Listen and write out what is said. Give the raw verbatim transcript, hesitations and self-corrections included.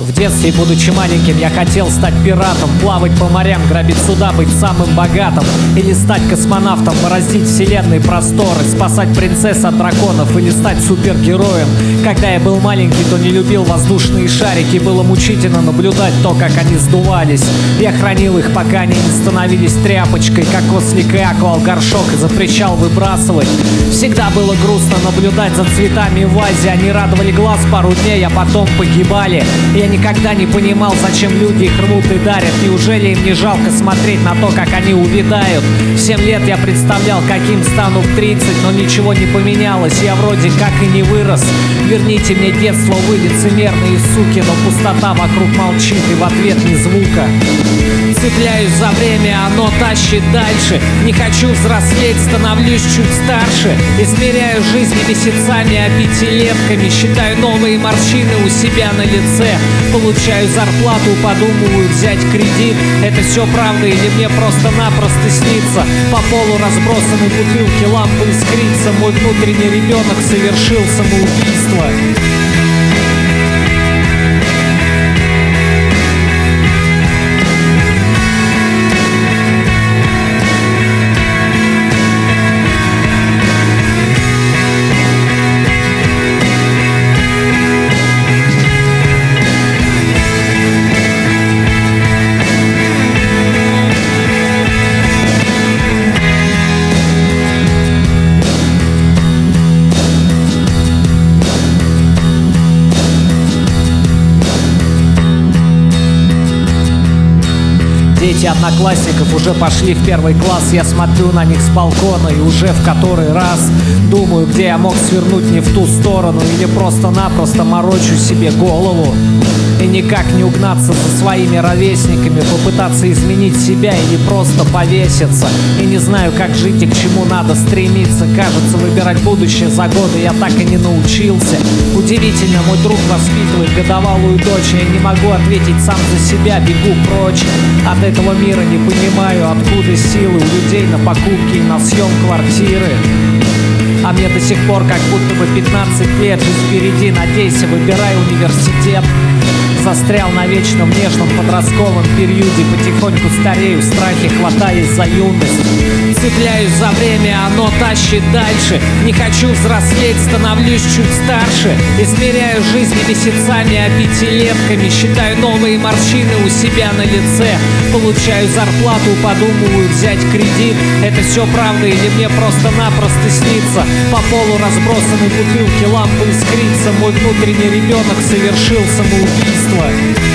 В детстве, будучи маленьким, я хотел стать пиратом, плавать по морям, грабить суда, быть самым богатым. Или стать космонавтом, бороздить вселенные просторы, спасать принцесс от драконов или стать супергероем. Когда я был маленький, то не любил воздушные шарики, было мучительно наблюдать то, как они сдувались. Я хранил их, пока они не становились тряпочкой, как ослик Иакуал горшок, и запрещал выбрасывать. Всегда было грустно наблюдать за цветами в вазе, они радовали глаз пару дней, а потом погибали. Я никогда не понимал, зачем люди их рвут и дарят. Неужели им не жалко смотреть на то, как они увядают? В семь лет я представлял, каким стану в тридцать, но ничего не поменялось, я вроде как и не вырос. Верните мне детство, вы лицемерные суки, но пустота вокруг молчит и в ответ ни звука. Цепляюсь за время, оно тащит дальше. Не хочу взрослеть, становлюсь чуть старше. Измеряю жизнь месяцами, а пятилетками. Считаю новые морщины у себя на лице. Получаю зарплату, подумываю взять кредит. Это все правда или мне просто-напросто снится? По полу разбросаны бутылки, лампы искрится. Мой внутренний ребенок совершил самоубийство. Дети одноклассников уже пошли в первый класс. Я смотрю на них с балкона и уже в который раз думаю, где я мог свернуть не в ту сторону, или просто-напросто морочу себе голову. И никак не угнаться за своими ровесниками, попытаться изменить себя или просто повеситься. И не знаю, как жить и к чему надо стремиться. Кажется, выбирать будущее за годы я так и не научился. Удивительно, мой друг воспитывает годовалую дочь. Я не могу ответить сам за себя, бегу прочь от этого мира, не понимаю, откуда силы у людей на покупки и на съем квартиры. А мне до сих пор как будто бы пятнадцать лет, жизнь впереди, надейся, выбирай университет. Застрял на вечном нежном подростковом периоде, потихоньку старею, в страхе хватаясь за юность. Цепляюсь за время, оно тащит дальше. Не хочу взрослеть, становлюсь чуть старше. Измеряю жизнь месяцами, а пятилетками. Считаю новые морщины у себя на лице. Получаю зарплату, подумываю взять кредит. Это все правда или мне просто-напросто снится? По полу разбросаны бутылки, лампы искрится. Мой внутренний ребенок совершил самоубийство.